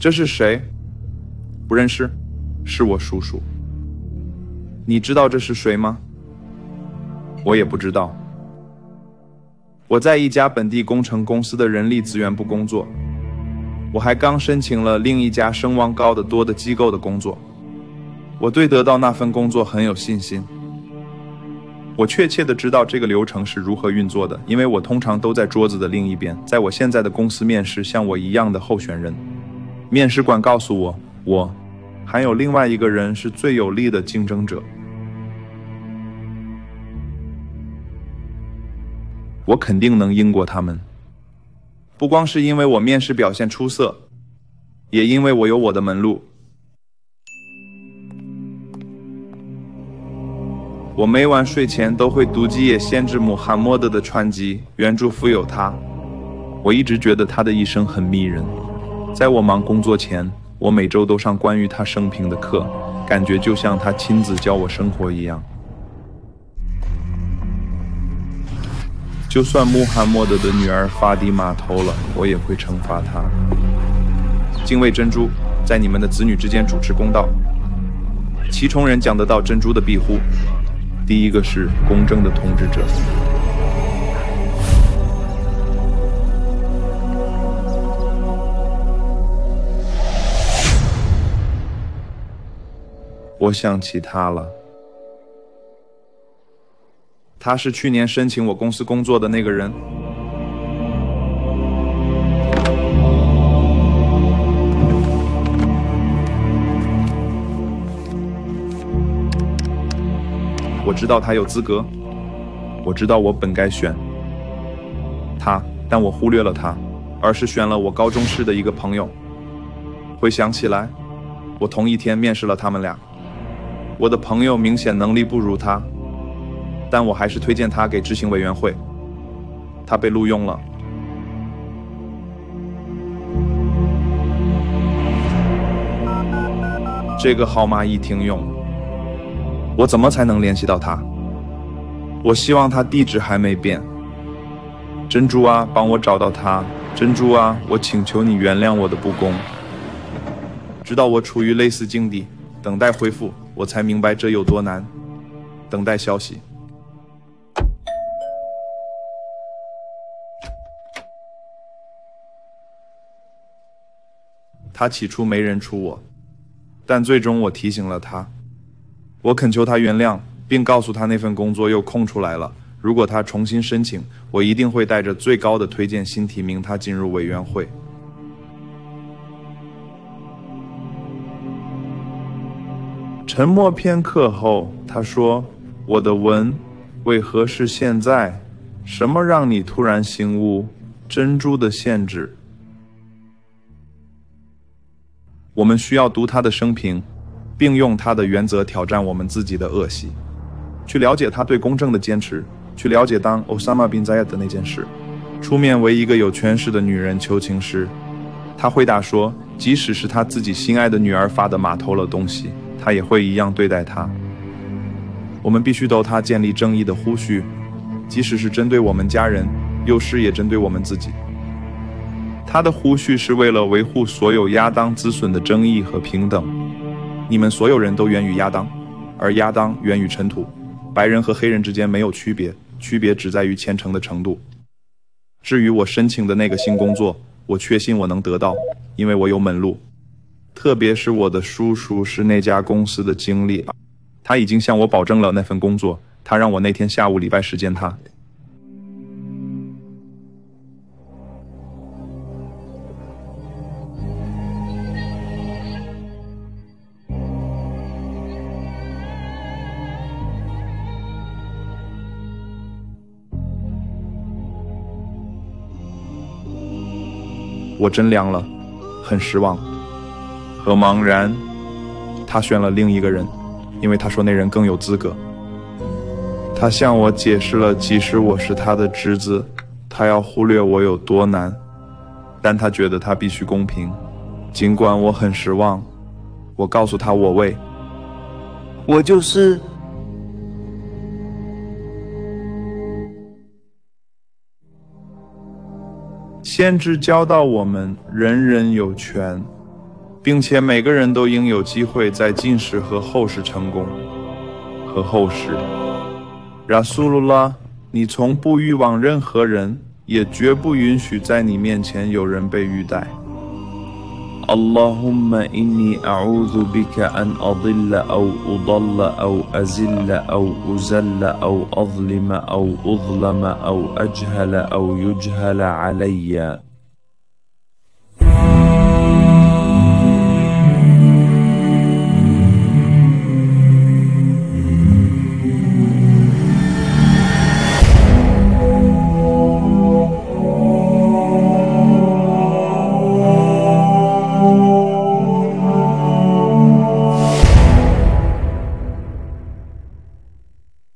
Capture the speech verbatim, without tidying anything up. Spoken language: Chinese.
这是谁？不认识，是我叔叔。你知道这是谁吗？我也不知道。我在一家本地工程公司的人力资源部工作，我还刚申请了另一家声望高得多的机构的工作。我对得到那份工作很有信心。我确切地知道这个流程是如何运作的，因为我通常都在桌子的另一边，在我现在的公司面试像我一样的候选人。面试官告诉我，我还有另外一个人是最有力的竞争者。我肯定能赢过他们，不光是因为我面试表现出色，也因为我有我的门路。我每晚睡前都会读几页先知穆罕默德的传记，原著富有他。我一直觉得他的一生很迷人。在我忙工作前，我每周都上关于他生平的课，感觉就像他亲自教我生活一样。就算穆罕默德的女儿法蒂玛偷了，我也会惩罚她。敬畏珍珠，在你们的子女之间主持公道。七重人讲得到珍珠的庇护。第一个是公正的统治者。我想起他了。他是去年申请我公司工作的那个人。我知道他有资格，我知道我本该选他，但我忽略了他，而是选了我高中时的一个朋友。回想起来，我同一天面试了他们俩。我的朋友明显能力不如他，但我还是推荐他给执行委员会。他被录用了。这个号码已停用，我怎么才能联系到他？我希望他地址还没变。珍珠啊，帮我找到他。珍珠啊，我请求你原谅我的不公。直到我处于类似境地，等待回复，我才明白这有多难。等待消息。他起初没认出我，但最终我提醒了他。我恳求他原谅，并告诉他那份工作又空出来了。如果他重新申请，我一定会带着最高的推荐信提名他进入委员会。沉默片刻后，他说：“我的文，为何是现在？什么让你突然醒悟珍珠的限制？”我们需要读他的生平，并用他的原则挑战我们自己的恶习，去了解他对公正的坚持，去了解当奥萨马宾扎亚的那件事，出面为一个有权势的女人求情时，他回答说，即使是他自己心爱的女儿法德玛偷了东西，他也会一样对待她。我们必须逗他建立正义的呼吁，即使是针对我们家人，有时也针对我们自己。他的呼吁是为了维护所有亚当子孙的正义和平等。你们所有人都源于亚当，而亚当源于尘土。白人和黑人之间没有区别，区别只在于虔诚的程度。至于我申请的那个新工作，我确信我能得到，因为我有门路。特别是我的叔叔是那家公司的经理，他已经向我保证了那份工作，他让我那天下午礼拜时见他。我真凉了，很失望和茫然。他选了另一个人，因为他说那人更有资格。他向我解释了，即使我是他的侄子，他要忽略我有多难，但他觉得他必须公平。尽管我很失望，我告诉他我为我就是先知教导我们人人有权， 并且每个人都应有机会在今世和后世成功和后世。Rasulullah， 你从不欲望任何人，也绝不允许在你面前有人被欲待。 اللهم إني أعوذ بك أن أضل أو أضل أو أزل أو أزل أو أظلم أو أظلم أو أجهل أو يجهل علي